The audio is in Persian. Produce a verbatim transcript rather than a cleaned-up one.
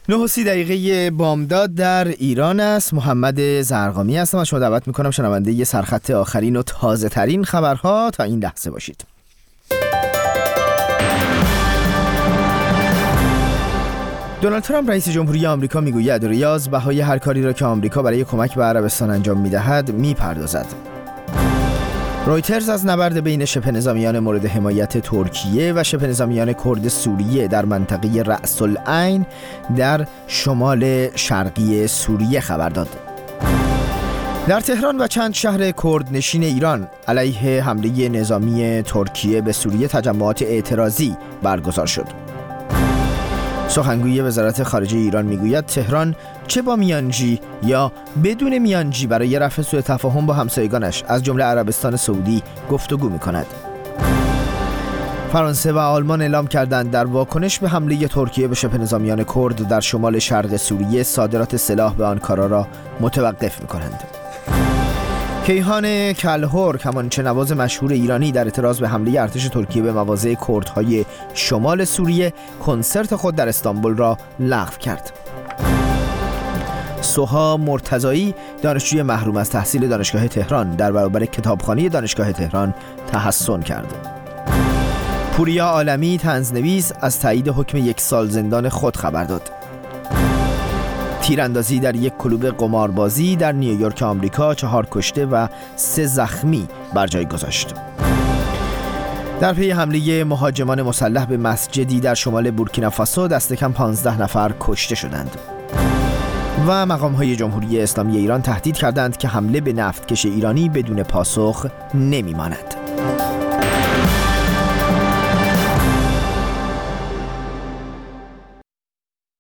نه و سی دقیقه بامداد در ایران است. محمد زرقامی هستم و شما دعوت میکنم شنونده یه سرخط آخرین و تازه ترین خبرها تا این لحظه باشید. دونالد ترامپ رئیس جمهوری آمریکا میگوید ریاض بهای هر کاری را که آمریکا برای کمک به عربستان انجام میدهد میپردازد. رویترز از نبرد بین شبه نظامیان مورد حمایت ترکیه و شبه نظامیان کرد سوریه در منطقه رأس العین در شمال شرقی سوریه خبر داد. در تهران و چند شهر کرد نشین ایران علیه حمله نظامی ترکیه به سوریه تجمعات اعتراضی برگزار شد. سخنگوی وزارت خارجه ایران میگوید تهران چه با میانجی یا بدون میانجی برای رفع سوء تفاهم با همسایگانش از جمله عربستان سعودی گفتگو میکند. فرانسه و آلمان اعلام کردند در واکنش به حمله ترکیه به شبه نظامیان کرد در شمال شرق سوریه صادرات سلاح به آنکارا را متوقف میکنند. کیهان کلهر کمانچه نواز مشهور ایرانی در اعتراض به حمله ارتش ترکیه به مواضع کردهای شمال سوریه کنسرت خود در استانبول را لغو کرد. سوها مرتضایی دانشجوی محروم از تحصیل دانشگاه تهران در برابر کتابخانه دانشگاه تهران تحصن کرد. پوریا عالمی طنزنویس از تایید حکم یک سال زندان خود خبر داد. تیراندازی در یک کلوب قماربازی در نیویورک آمریکا چهار کشته و سه زخمی بر جای گذاشت. در پی حمله مهاجمان مسلح به مسجدی در شمال بورکینافاسو دست کم پانزده نفر کشته شدند. و مقام‌های جمهوری اسلامی ایران تهدید کردند که حمله به نفتکش ایرانی بدون پاسخ نمی‌ماند.